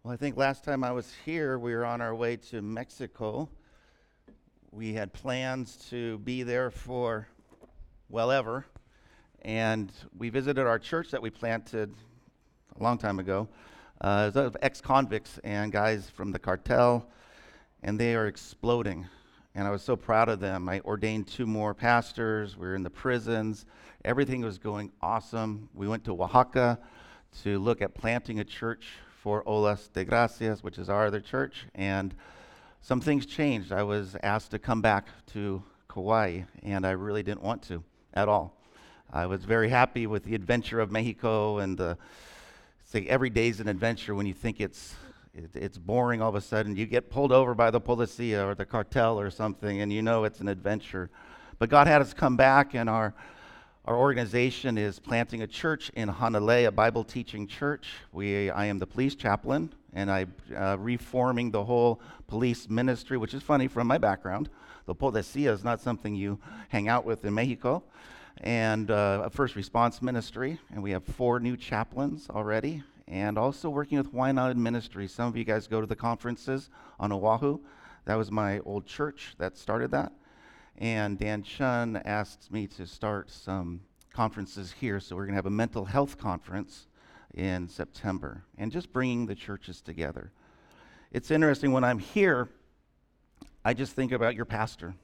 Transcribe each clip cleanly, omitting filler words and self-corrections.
Well, I think last time I was here, we were on our way to Mexico. We had plans to be there for well ever, and we visited our church that we planted a long time ago. It was ex-convicts and guys from the cartel, and they are exploding. And I was so proud of them. I ordained 2 more pastors. We were in the prisons. Everything was going awesome. We went to Oaxaca to look at planting a church for Olas de Gracias, which is our other church, and some things changed. I was asked to come back to Kauai, and I really didn't want to at all. I was very happy with the adventure of Mexico, and every day's an adventure. When you think it's boring, all of a sudden you get pulled over by the policia or the cartel or something, and you know it's an adventure. But God had us come back, and our organization is planting a church in Hanalei, a Bible teaching church. I am the police chaplain, and I'm reforming the whole police ministry, which is funny from my background. The policia is not something you hang out with in Mexico. And a first response ministry, and we have 4 new chaplains already, and also working with Waianae Ministry. Some of you guys go to the conferences on Oahu. That was my old church that started that. And Dan Chun asked me to start some conferences here, so we're going to have a mental health conference in September, and just bringing the churches together. It's interesting, when I'm here, I just think about your pastor.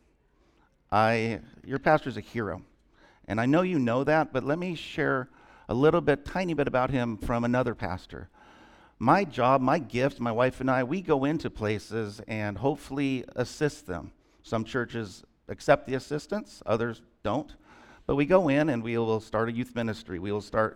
Your pastor's a hero, and I know you know that, but let me share a little bit, tiny bit about him from another pastor. My job, my gift, my wife and I, we go into places and hopefully assist them. Some churches accept the assistance, others don't. But we go in and we will start a youth ministry. We will start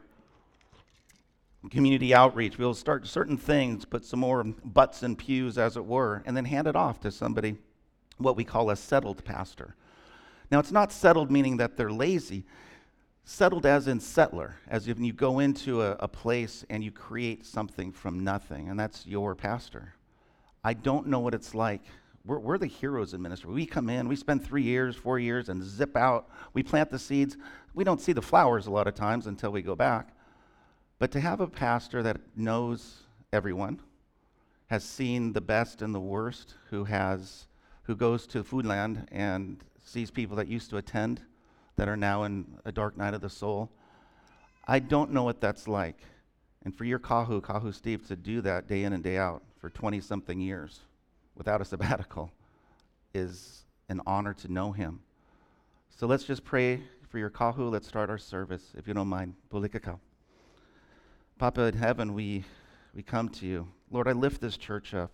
community outreach. We will start certain things, put some more butts in pews, as it were, and then hand it off to somebody, what we call a settled pastor. Now, it's not settled meaning that they're lazy. Settled as in settler, as if you go into a place and you create something from nothing, and that's your pastor. I don't know what it's like. We're the heroes in ministry. We come in, we spend 3 years, 4 years, and zip out. We plant the seeds. We don't see the flowers a lot of times until we go back. But to have a pastor that knows everyone, has seen the best and the worst, who goes to Foodland and sees people that used to attend that are now in a dark night of the soul, I don't know what that's like. And for your Kahu Steve, to do that day in and day out for 20-something years, without a sabbatical, is an honor to know him. So let's just pray for your Kahu. Let's start our service, if you don't mind. Pulikakau. Papa in heaven, we come to you. Lord, I lift this church up.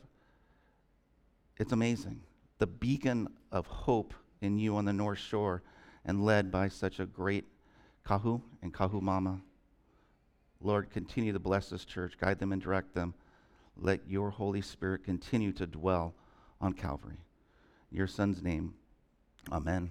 It's amazing. The beacon of hope in you on the North Shore, and led by such a great Kahu and Kahu Mama. Lord, continue to bless this church, guide them and direct them. Let your Holy Spirit continue to dwell on Calvary. In your Son's name, amen.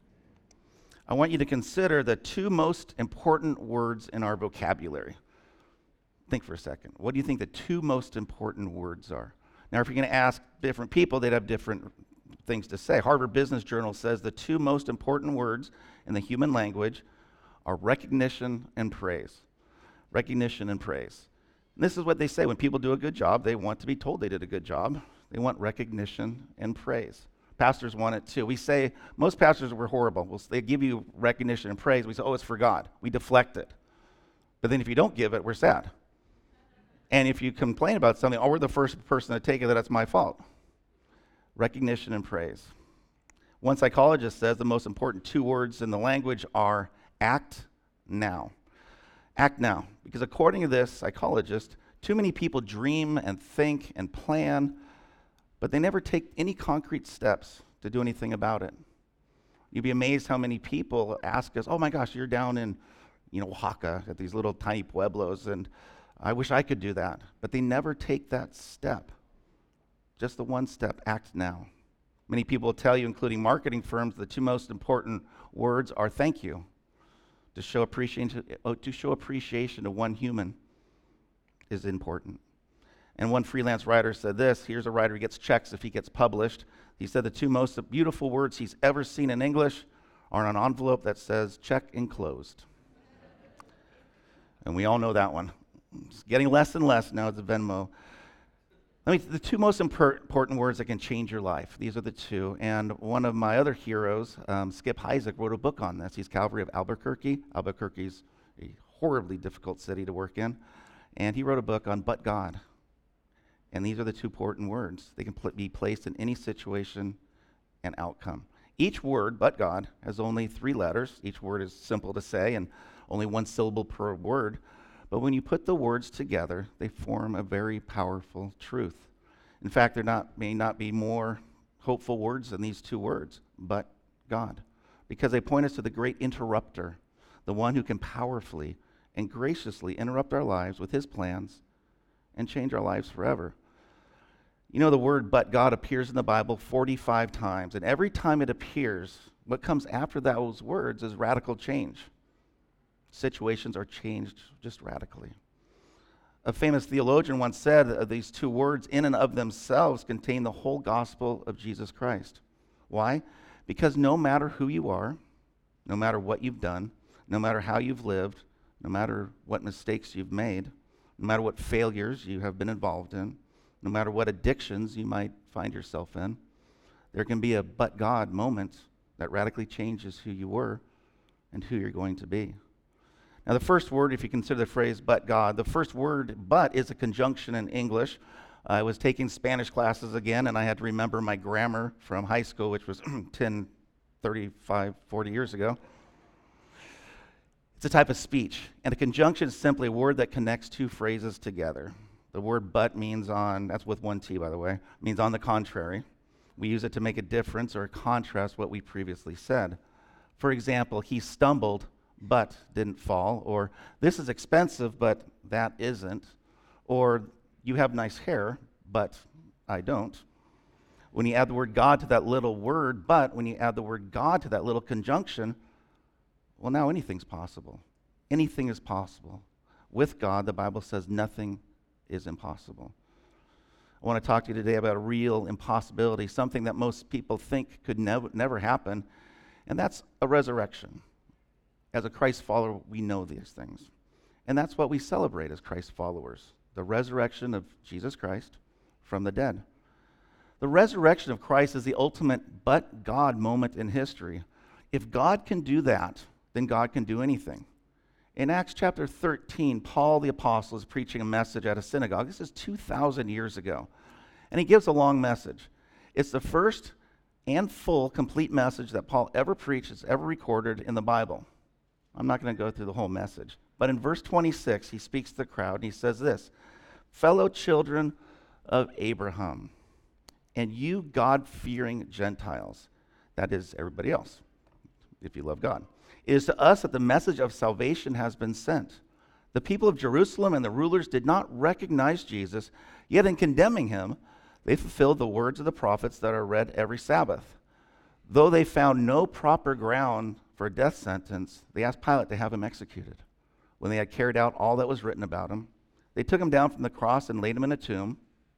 I want you to consider the 2 most important words in our vocabulary. Think for a second. What do you think the 2 most important words are? Now, if you're going to ask different people, they'd have different things to say. Harvard Business Journal says the 2 most important words in the human language are recognition and praise. Recognition and praise. And this is what they say. When people do a good job, they want to be told they did a good job. They want recognition and praise. Pastors want it too. We say, most pastors were horrible. They give you recognition and praise. We say, oh, it's for God. We deflect it. But then if you don't give it, we're sad. And if you complain about something, oh, we're the first person to take it, that's my fault. Recognition and praise. One psychologist says the most important 2 words in the language are act now. Act now. Because according to this psychologist, too many people dream and think and plan, but they never take any concrete steps to do anything about it. You'd be amazed how many people ask us, oh my gosh, you're down in Oaxaca at these little tiny pueblos, and I wish I could do that. But they never take that step. Just the one step, act now. Many people will tell you, including marketing firms, the 2 most important words are thank you. To show appreciation to one human is important. And one freelance writer said this. Here's a writer who gets checks if he gets published. He said the 2 most beautiful words he's ever seen in English are on an envelope that says check enclosed. And we all know that one. It's getting less and less now. It's Venmo. The two most important words that can change your life. These are the two. And one of my other heroes, Skip Heitzig, wrote a book on this. He's Calvary of Albuquerque. Albuquerque's a horribly difficult city to work in. And he wrote a book on but God. And these are the two important words. They can be placed in any situation and outcome. Each word, but God, has only 3 letters. Each word is simple to say and only 1 syllable per word. But when you put the words together, they form a very powerful truth. In fact, there may not be more hopeful words than these 2 words, but God, because they point us to the great interrupter, the one who can powerfully and graciously interrupt our lives with his plans and change our lives forever. You know, the word but God appears in the Bible 45 times, and every time it appears, what comes after those words is radical change. Situations are changed just radically. A famous theologian once said these 2 words in and of themselves contain the whole gospel of Jesus Christ. Why? Because no matter who you are, no matter what you've done, no matter how you've lived, no matter what mistakes you've made, no matter what failures you have been involved in, no matter what addictions you might find yourself in, there can be a but God moment that radically changes who you were and who you're going to be. Now, the first word, if you consider the phrase but God, the first word but is a conjunction in English. I was taking Spanish classes again, and I had to remember my grammar from high school, which was 35, 40 years ago. It's a type of speech, and a conjunction is simply a word that connects 2 phrases together. The word but means that's with 1 T, by the way, means on the contrary. We use it to make a difference or contrast what we previously said. For example, he stumbled but didn't fall, or this is expensive but that isn't, or you have nice hair but I don't. When you add the word God to that little word, but when you add the word God to that little conjunction, well, now anything's possible. Anything is possible. With God, the Bible says nothing is impossible. I want to talk to you today about a real impossibility, something that most people think could never happen, and that's a resurrection. As a Christ follower, we know these things. And that's what we celebrate as Christ followers, the resurrection of Jesus Christ from the dead. The resurrection of Christ is the ultimate but God moment in history. If God can do that, then God can do anything. In Acts chapter 13, Paul the apostle is preaching a message at a synagogue. This is 2,000 years ago. And he gives a long message. It's the first and full, complete message that Paul ever preached, it's ever recorded in the Bible. I'm not going to go through the whole message. But in verse 26, he speaks to the crowd, and he says this, "Fellow children of Abraham, and you God-fearing Gentiles," that is everybody else, if you love God, "it is to us that the message of salvation has been sent. The people of Jerusalem and the rulers did not recognize Jesus, yet in condemning him, they fulfilled the words of the prophets that are read every Sabbath. Though they found no proper ground for a death sentence, they asked Pilate to have him executed. When they had carried out all that was written about him, they took him down from the cross and laid him in a tomb.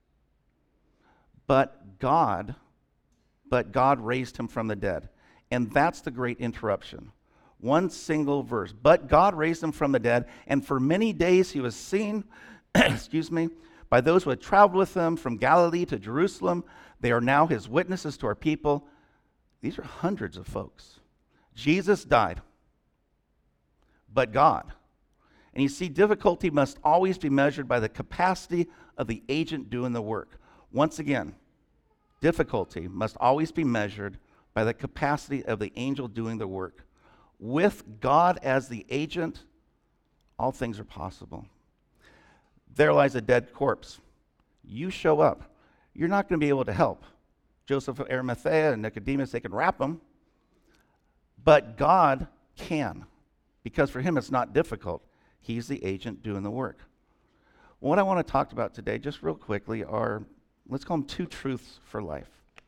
But God raised him from the dead." And that's the great interruption. One single verse. "But God raised him from the dead, and for many days he was seen, by those who had traveled with him from Galilee to Jerusalem. They are now his witnesses to our people." These are hundreds of folks. Jesus died, but God. And you see, difficulty must always be measured by the capacity of the agent doing the work. Once again, difficulty must always be measured by the capacity of the angel doing the work. With God as the agent, all things are possible. There lies a dead corpse. You show up. You're not going to be able to help. Joseph of Arimathea and Nicodemus, they can wrap him. But God can, because for him it's not difficult. He's the agent doing the work. What I want to talk about today, just real quickly, are, let's call them 2 truths for life.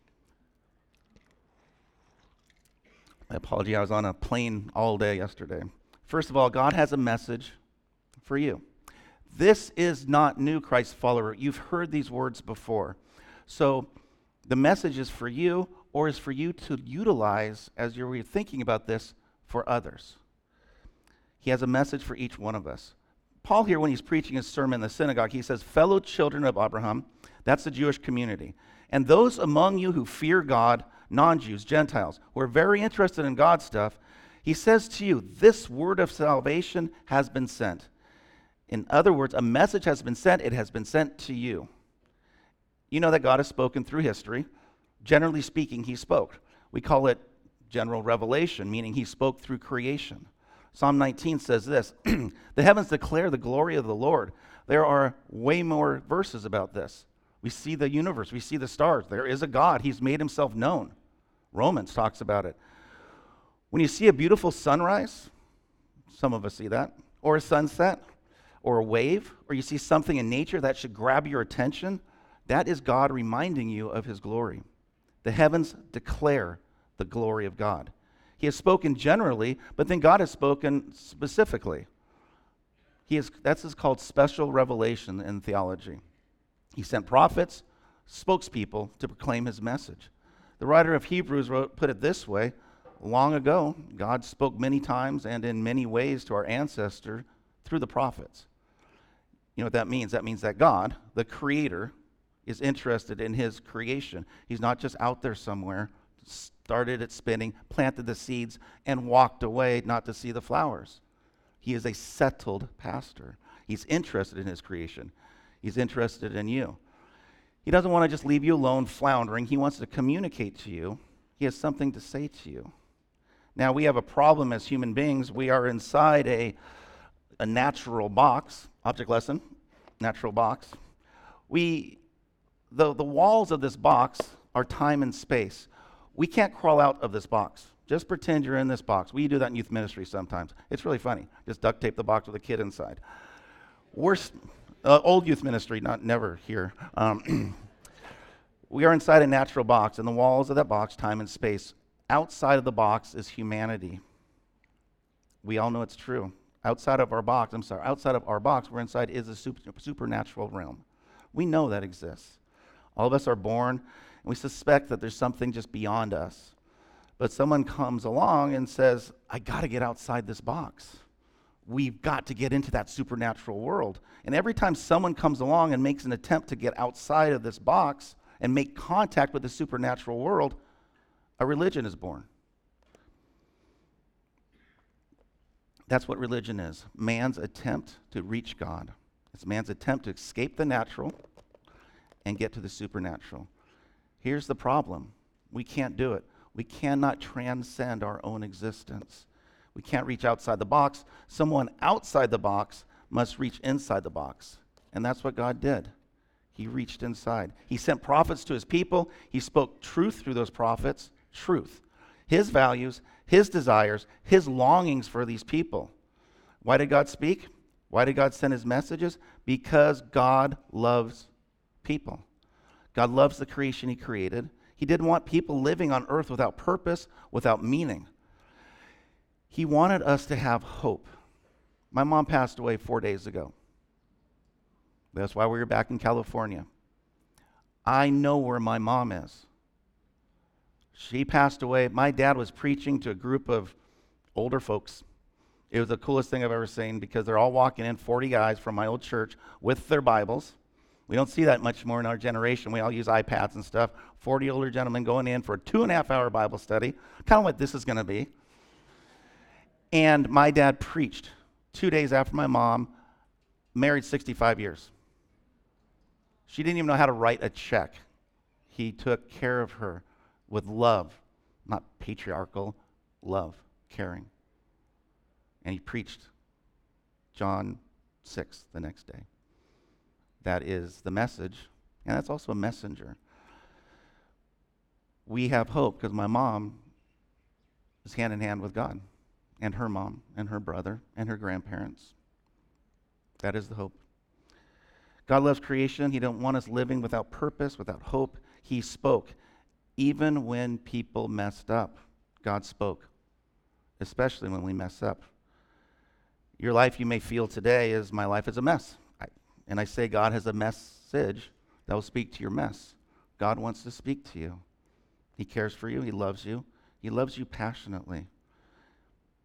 I apologize, I was on a plane all day yesterday. First of all, God has a message for you. This is not new, Christ follower. You've heard these words before. So the message is for you, or is for you to utilize as you're thinking about this for others. He has a message for each one of us. Paul here, when he's preaching his sermon in the synagogue, he says, fellow children of Abraham, that's the Jewish community, and those among you who fear God, non-Jews, Gentiles, who are very interested in God stuff, he says to you, this word of salvation has been sent. In other words, a message has been sent. It has been sent to you. You know that God has spoken through history. Generally speaking, he spoke. We call it general revelation, meaning he spoke through creation. Psalm 19 says this, the heavens declare the glory of the Lord. There are way more verses about this. We see the universe. We see the stars. There is a God. He's made himself known. Romans talks about it. When you see a beautiful sunrise, some of us see that, or a sunset, or a wave, or you see something in nature that should grab your attention, that is God reminding you of his glory. The heavens declare the glory of God. He has spoken generally, but then God has spoken specifically. That's called special revelation in theology. He sent prophets, spokespeople to proclaim his message. The writer of Hebrews put it this way, long ago, God spoke many times and in many ways to our ancestor through the prophets. You know what that means? That means that God, the creator, is interested in his creation. He's not just out there somewhere, started it spinning, planted the seeds, and walked away not to see the flowers. He is a settled pastor. He's interested in his creation. He's interested in you. He doesn't want to just leave you alone floundering. He wants to communicate to you. He has something to say to you. Now, we have a problem as human beings. We are inside a natural box. Object lesson, natural box. The walls of this box are time and space. We can't crawl out of this box. Just pretend you're in this box. We do that in youth ministry sometimes. It's really funny. Just duct tape the box with a kid inside. Old youth ministry, never here. We are inside a natural box, and the walls of that box, time and space. Outside of the box is humanity. We all know it's true. Outside of our box, we're inside is a supernatural realm. We know that exists. All of us are born, and we suspect that there's something just beyond us. But someone comes along and says, I got to get outside this box. We've got to get into that supernatural world. And every time someone comes along and makes an attempt to get outside of this box and make contact with the supernatural world, a religion is born. That's what religion is. Man's attempt to reach God. It's man's attempt to escape the natural and get to the supernatural. Here's the problem. We can't do it. We cannot transcend our own existence. We can't reach outside the box. Someone outside the box must reach inside the box. And that's what God did. He reached inside. He sent prophets to his people. He spoke truth through those prophets. Truth. His values, his desires, his longings for these people. Why did God speak? Why did God send his messages? Because God loves people. God loves the creation he created. He didn't want people living on earth without purpose, without meaning. He wanted us to have hope. My mom passed away 4 days ago. That's why we were back in California. I know where my mom is. She passed away. My dad was preaching to a group of older folks. It was the coolest thing I've ever seen because they're all walking in, 40 guys from my old church with their Bibles. We don't see that much more in our generation. We all use iPads and stuff. 40 older gentlemen going in for a 2.5-hour Bible study, kind of what this is going to be. And my dad preached 2 days after my mom, married 65 years. She didn't even know how to write a check. He took care of her with love, not patriarchal, love, caring. And he preached John 6 the next day. That is the message, and that's also a messenger. We have hope because my mom is hand in hand with God, and her mom, and her brother, and her grandparents. That is the hope. God loves creation. He didn't want us living without purpose, without hope. He spoke. Even when people messed up, God spoke, especially when we mess up. Your life you may feel today is, my life is a mess. And I say God has a message that will speak to your mess. God wants to speak to you. He cares for you. He loves you. He loves you passionately.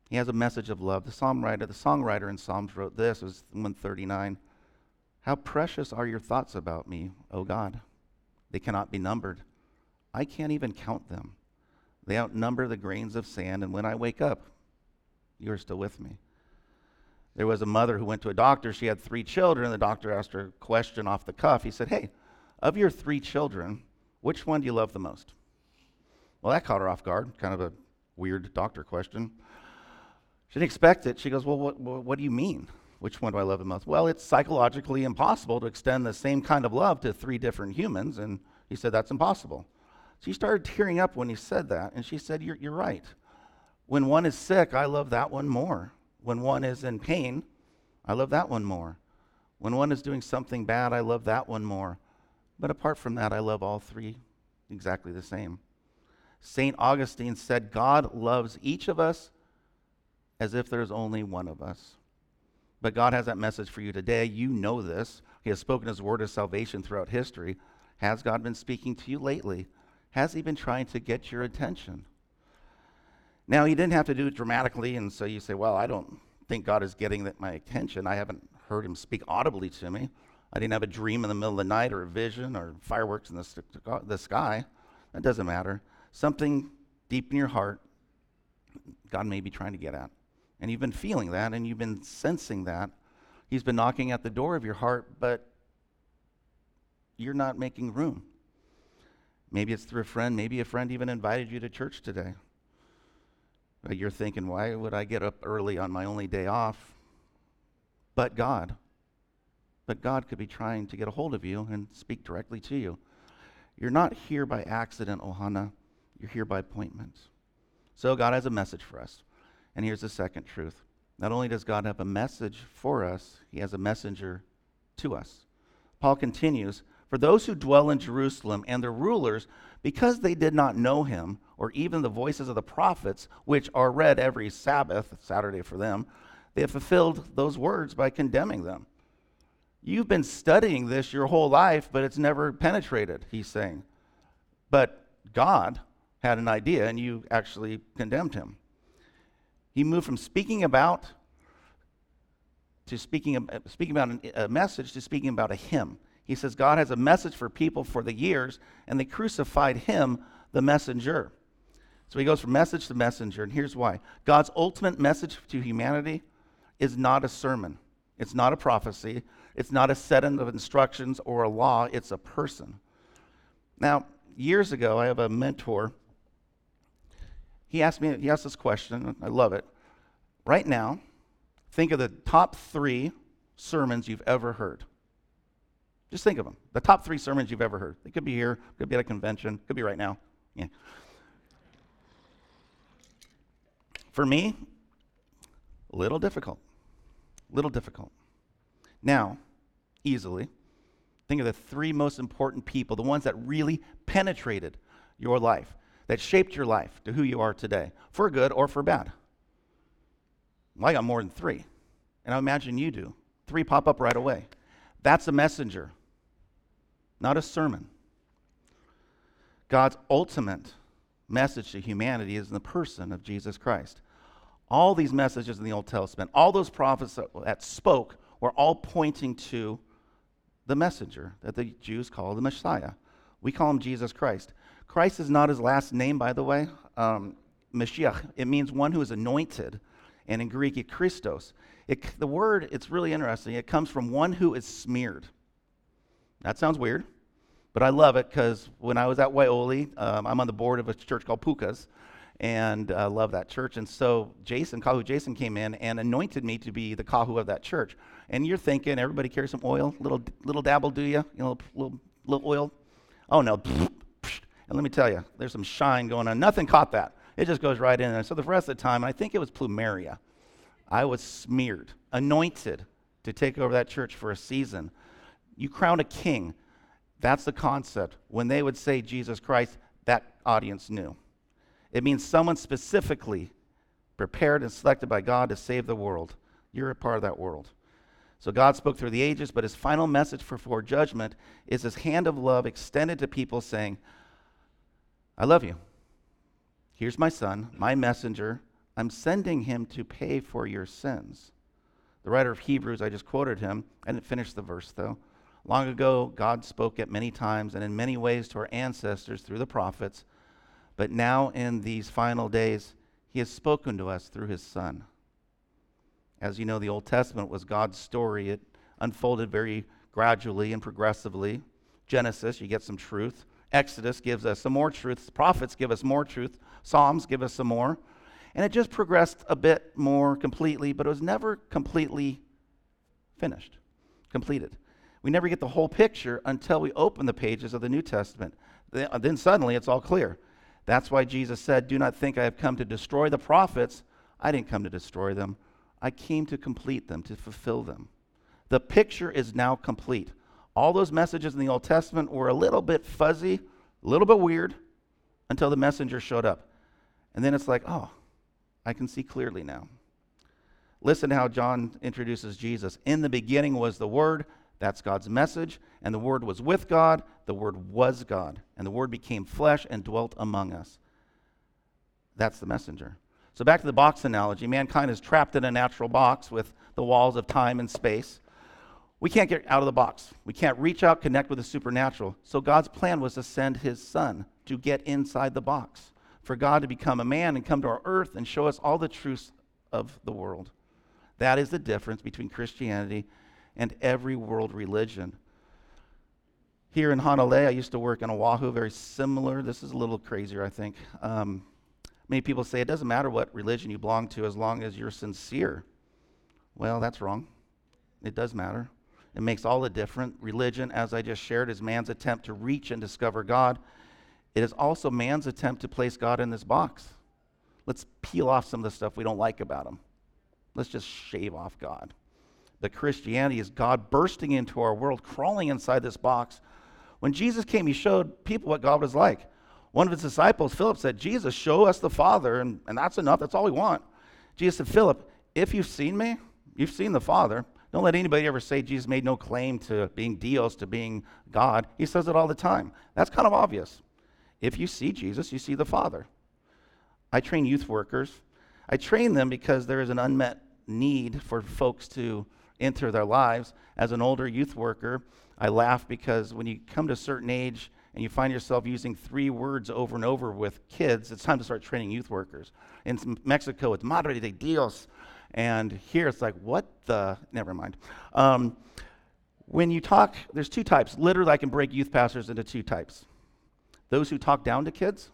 He has a message of love. The songwriter in Psalms wrote this, it was 139. How precious are your thoughts about me, O God. They cannot be numbered. I can't even count them. They outnumber the grains of sand, and when I wake up, you are still with me. There was a mother who went to a doctor. She had 3 children. The doctor asked her a question off the cuff. He said, hey, of your 3 children, which one do you love the most? Well, that caught her off guard. Kind of a weird doctor question. She didn't expect it. She goes, well, what do you mean? Which one do I love the most? Well, it's psychologically impossible to extend the same kind of love to 3 different humans. And he said, that's impossible. She started tearing up when he said that. And she said, you're right. When one is sick, I love that one more. When one is in pain, I love that one more. When one is doing something bad, I love that one more. But apart from that, I love all 3 exactly the same. St. Augustine said, God loves each of us as if there's only one of us. But God has that message for you today. You know this. He has spoken his word of salvation throughout history. Has God been speaking to you lately? Has he been trying to get your attention? Now, he didn't have to do it dramatically, and so you say, well, I don't think God is getting my attention. I haven't heard him speak audibly to me. I didn't have a dream in the middle of the night or a vision or fireworks in the sky. That doesn't matter. Something deep in your heart, God may be trying to get at. And you've been feeling that, and you've been sensing that. He's been knocking at the door of your heart, but you're not making room. Maybe it's through a friend. Maybe a friend even invited you to church today. But you're thinking, why would I get up early on my only day off? But God could be trying to get a hold of you and speak directly to you. You're not here by accident, Ohana. You're here by appointment. So God has a message for us. And here's the second truth. Not only does God have a message for us, he has a messenger to us. Paul continues, for those who dwell in Jerusalem and the rulers, because they did not know him, or even the voices of the prophets, which are read every Sabbath, Saturday for them, they have fulfilled those words by condemning them. You've been studying this your whole life, but it's never penetrated, he's saying. But God had an idea, and you actually condemned him. He moved from speaking about a message to speaking about a hymn. He says God has a message for people for the years, and they crucified him, the messenger. So he goes from message to messenger, and here's why. God's ultimate message to humanity is not a sermon. It's not a prophecy. It's not a set of instructions or a law. It's a person. Now, years ago, I have a mentor. He asked this question, I love it. Right now, think of the top 3 sermons you've ever heard. Just think of them. The top 3 sermons you've ever heard. They could be here, could be at a convention, could be right now. Yeah. For me, a little difficult. Now, easily, think of the 3 most important people, the ones that really penetrated your life, that shaped your life to who you are today, for good or for bad. Well, I got more than 3, and I imagine you do. 3 pop up right away. That's a messenger, not a sermon. God's ultimate message to humanity is in the person of Jesus Christ. All these messages in the Old Testament, all those prophets that spoke were all pointing to the messenger that the Jews call the Messiah. We call him Jesus Christ. Christ is not his last name, by the way. Mashiach, it means one who is anointed. And in Greek, it's Christos. The word, it's really interesting. It comes from one who is smeared. That sounds weird, but I love it because when I was at Waioli, I'm on the board of a church called Pukas, and I love that church. And so Kahu Jason came in and anointed me to be the Kahu of that church. And you're thinking, everybody carry some oil, little dabble, do you? Little oil? Oh no. And let me tell you, there's some shine going on. Nothing caught that. It just goes right in there. So the rest of the time, I think it was plumeria. I was smeared, anointed to take over that church for a season. You crown a king. That's the concept. When they would say Jesus Christ, that audience knew. It means someone specifically prepared and selected by God to save the world. You're a part of that world. So God spoke through the ages, but his final message before judgment is his hand of love extended to people saying, I love you. Here's my son, my messenger. I'm sending him to pay for your sins. The writer of Hebrews, I just quoted him. I didn't finish the verse, though. Long ago, God spoke at many times and in many ways to our ancestors through the prophets. But now in these final days, he has spoken to us through his Son. As you know, the Old Testament was God's story. It unfolded very gradually and progressively. Genesis, you get some truth. Exodus gives us some more truth. The prophets give us more truth. Psalms give us some more. And it just progressed a bit more completely, but it was never completely finished, completed. We never get the whole picture until we open the pages of the New Testament. Then suddenly it's all clear. That's why Jesus said, "Do not think I have come to destroy the prophets. I didn't come to destroy them. I came to complete them, to fulfill them." The picture is now complete. All those messages in the Old Testament were a little bit fuzzy, a little bit weird, until the messenger showed up. And then it's like, oh, I can see clearly now. Listen to how John introduces Jesus. In the beginning was the Word. That's God's message. And the Word was with God. The Word was God. And the Word became flesh and dwelt among us. That's the messenger. So back to the box analogy. Mankind is trapped in a natural box with the walls of time and space. We can't get out of the box. We can't reach out, connect with the supernatural. So God's plan was to send his Son to get inside the box, for God to become a man and come to our earth and show us all the truths of the world. That is the difference between Christianity and every world religion. Here in Honolulu, I used to work in Oahu, very similar. This is a little crazier, I think. Many people say it doesn't matter what religion you belong to as long as you're sincere. Well, that's wrong. It does matter. It makes all the difference. Religion, as I just shared, is man's attempt to reach and discover God. It is also man's attempt to place God in this box. Let's peel off some of the stuff we don't like about him. Let's just shave off God. But Christianity is God bursting into our world, crawling inside this box. When Jesus came, he showed people what God was like. One of his disciples, Philip, said, "Jesus, show us the Father, and that's enough. That's all we want." Jesus said, "Philip, if you've seen me, you've seen the Father." Don't let anybody ever say Jesus made no claim to being Dios, to being God. He says it all the time. That's kind of obvious. If you see Jesus, you see the Father. I train youth workers. I train them because there is an unmet need for folks to enter their lives. As an older youth worker, I laugh because when you come to a certain age and you find yourself using 3 words over and over with kids, it's time to start training youth workers. In Mexico, it's Madre de Dios. And here it's like, what the? Never mind. When you talk, there's 2 types. Literally, I can break youth pastors into 2 types. Those who talk down to kids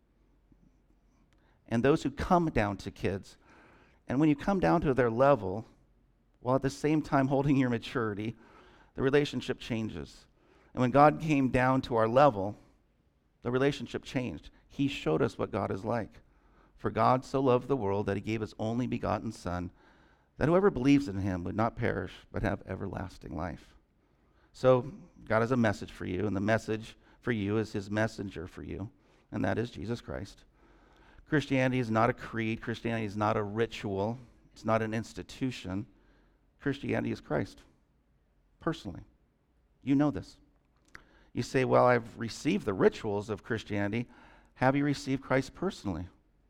and those who come down to kids. And when you come down to their level, while at the same time holding your maturity, the relationship changes. And when God came down to our level, the relationship changed. He showed us what God is like. For God so loved the world that he gave his only begotten Son, that whoever believes in him would not perish, but have everlasting life. So God has a message for you, and the message for you is his messenger for you, and that is Jesus Christ. Christianity is not a creed. Christianity is not a ritual. It's not an institution. Christianity is Christ, personally. You know this. You say, well, I've received the rituals of Christianity. Have you received Christ personally?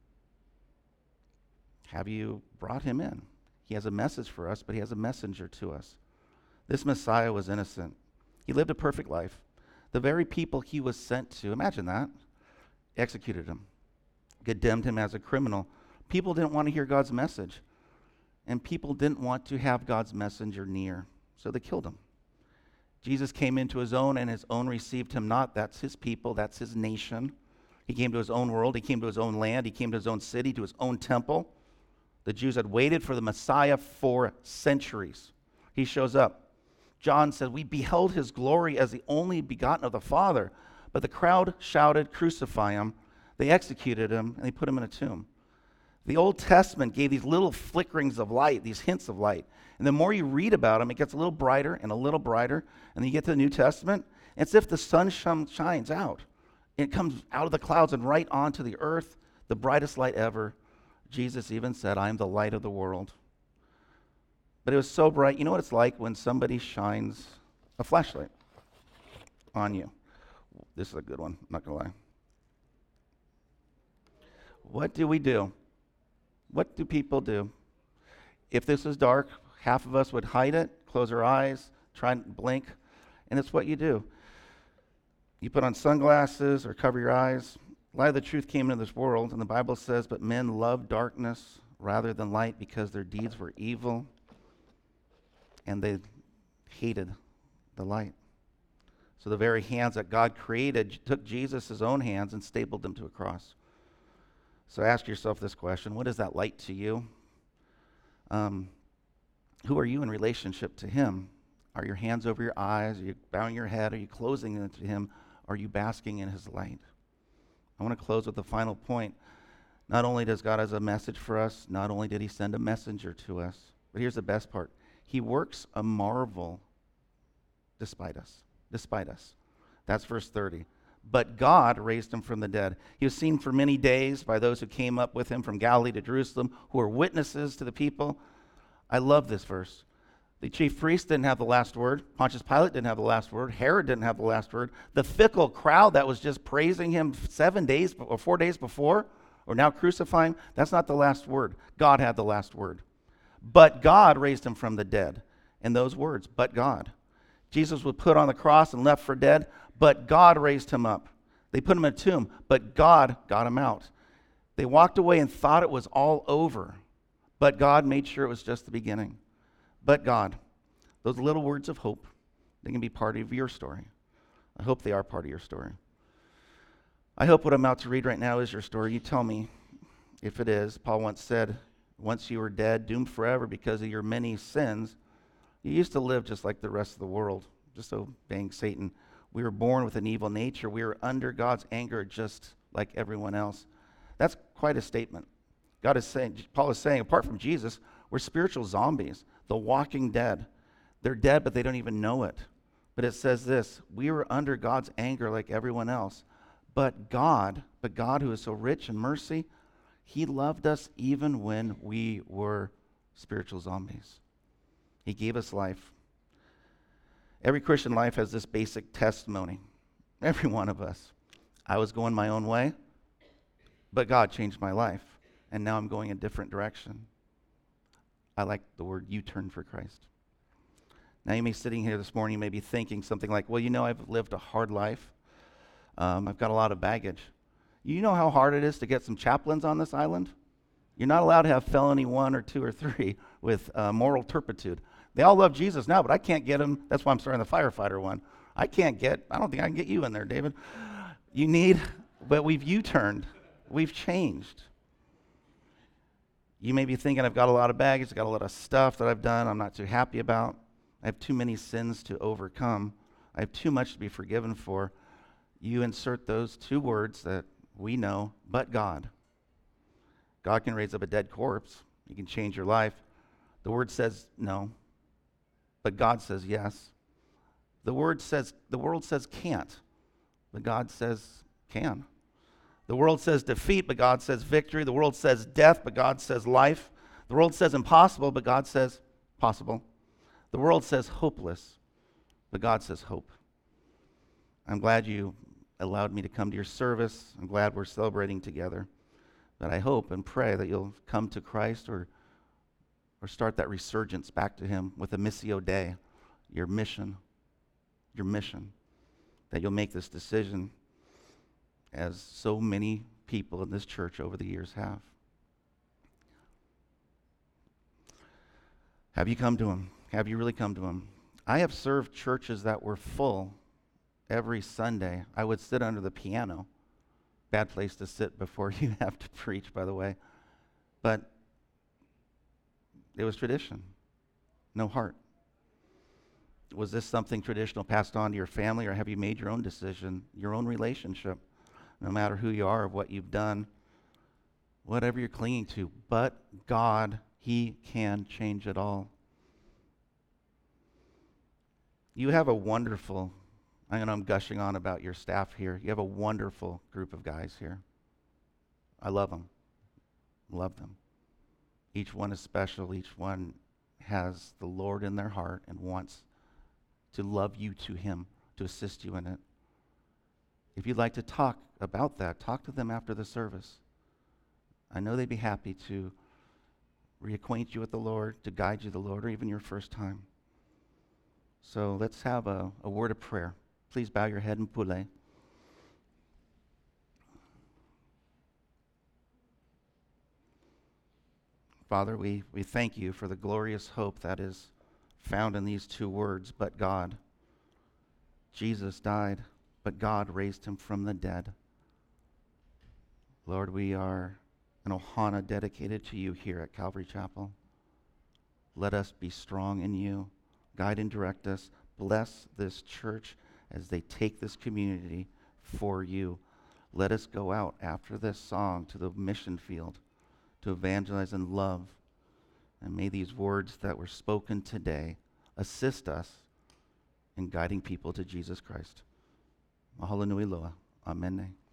Have you brought him in? He has a message for us, but he has a messenger to us. This Messiah was innocent. He lived a perfect life. The very people he was sent to, imagine that, executed him, condemned him as a criminal. People didn't want to hear God's message, and people didn't want to have God's messenger near, so they killed him. Jesus came into his own, and his own received him not. That's his people. That's his nation. He came to his own world. He came to his own land. He came to his own city, to his own temple. The Jews had waited for the Messiah for centuries. He shows up. John said, "We beheld his glory as the only begotten of the Father." But the crowd shouted, "Crucify him." They executed him, and they put him in a tomb. The Old Testament gave these little flickerings of light, these hints of light. And the more you read about him, it gets a little brighter and a little brighter. And then you get to the New Testament, it's as if the sun shines out. It comes out of the clouds and right onto the earth, the brightest light ever. Jesus even said, "I am the light of the world." But it was so bright. You know what it's like when somebody shines a flashlight on you? This is a good one, I'm not going to lie. What do? What do people do? If this is dark, half of us would hide it, close our eyes, try and blink, and it's what you do. You put on sunglasses or cover your eyes. A lot of the truth came into this world, and the Bible says, but men loved darkness rather than light because their deeds were evil, and they hated the light. So the very hands that God created took Jesus' own hands and stapled them to a cross. So ask yourself this question: what is that light to you? Who are you in relationship to him? Are your hands over your eyes? Are you bowing your head? Are you closing into him? Are you basking in his light? I want to close with the final point. Not only does God have a message for us, not only did he send a messenger to us, but here's the best part. He works a marvel despite us. Despite us. That's verse 30. But God raised him from the dead. He was seen for many days by those who came up with him from Galilee to Jerusalem, who were witnesses to the people. I love this verse. The chief priest didn't have the last word. Pontius Pilate didn't have the last word. Herod didn't have the last word. The fickle crowd that was just praising him 7 days or 4 days before, or now crucifying, that's not the last word. God had the last word. But God raised him from the dead. And those words, but God. Jesus was put on the cross and left for dead, but God raised him up. They put him in a tomb, but God got him out. They walked away and thought it was all over, but God made sure it was just the beginning. But God, those little words of hope, they can be part of your story. I hope they are part of your story. I hope what I'm about to read right now is your story. You tell me if it is. Paul once said, once you were dead, doomed forever because of your many sins, you used to live just like the rest of the world, just obeying Satan. We were born with an evil nature. We were under God's anger just like everyone else. That's quite a statement. Paul is saying, apart from Jesus, we're spiritual zombies, the walking dead. They're dead, but they don't even know it. But it says this: we were under God's anger like everyone else. But God who is so rich in mercy, he loved us even when we were spiritual zombies. He gave us life. Every Christian life has this basic testimony. Every one of us. I was going my own way, but God changed my life, and now I'm going a different direction. I like the word U-turn for Christ. Now you may be sitting here this morning, you may be thinking something like, well, I've lived a hard life. I've got a lot of baggage. You know how hard it is to get some chaplains on this island? You're not allowed to have felony 1 or 2 or 3 with moral turpitude. They all love Jesus now, but I can't get them. That's why I'm starting the firefighter one. I don't think I can get you in there, David. But we've U-turned. We've changed. You may be thinking, I've got a lot of baggage, I've got a lot of stuff that I've done I'm not too happy about. I have too many sins to overcome. I have too much to be forgiven for. You insert those 2 words that we know, but God. God can raise up a dead corpse. He can change your life. The word says no, but God says yes. The world says can't, but God says can. The world says defeat, but God says victory. The world says death, but God says life. The world says impossible, but God says possible. The world says hopeless, but God says hope. I'm glad you allowed me to come to your service. I'm glad we're celebrating together. But I hope and pray that you'll come to Christ or start that resurgence back to him with a Missio Dei, your mission, that you'll make this decision as so many people in this church over the years have. Have you come to him? Have you really come to him? I have served churches that were full every Sunday. I would sit under the piano. Bad place to sit before you have to preach, by the way. But it was tradition. No heart. Was this something traditional passed on to your family, or have you made your own decision, your own relationship? No matter who you are or what you've done, whatever you're clinging to, but God, he can change it all. You have a wonderful, I'm gushing on about your staff here. You have a wonderful group of guys here. I love them. Love them. Each one is special. Each one has the Lord in their heart and wants to love you to him, to assist you in it. If you'd like to talk about that, talk to them after the service. I know they'd be happy to reacquaint you with the Lord, to guide you to the Lord, or even your first time. So let's have a word of prayer. Please bow your head and pule. Father, we thank you for the glorious hope that is found in these two words, but God. Jesus died, but God raised him from the dead. Lord, we are an ohana dedicated to you here at Calvary Chapel. Let us be strong in you. Guide and direct us. Bless this church as they take this community for you. Let us go out after this song to the mission field to evangelize and love. And may these words that were spoken today assist us in guiding people to Jesus Christ. Mahalo nui loa. Amen.